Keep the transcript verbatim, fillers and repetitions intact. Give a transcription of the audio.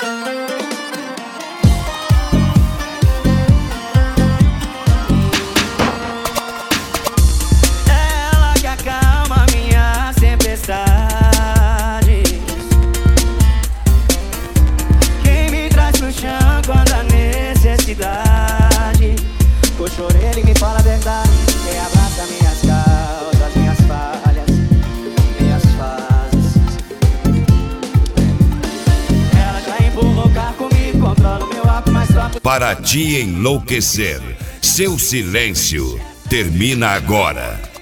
Ela que acalma minhas tempestades, quem me traz pro chão quando há necessidade. Puxa a orelha e me fala a verdade, quem abraça minhas causas, minhas falhas, minhas fases. Ela já empurrou o carro comigo, controla o meu arco, mas toca. Para te enlouquecer, seu silêncio termina agora.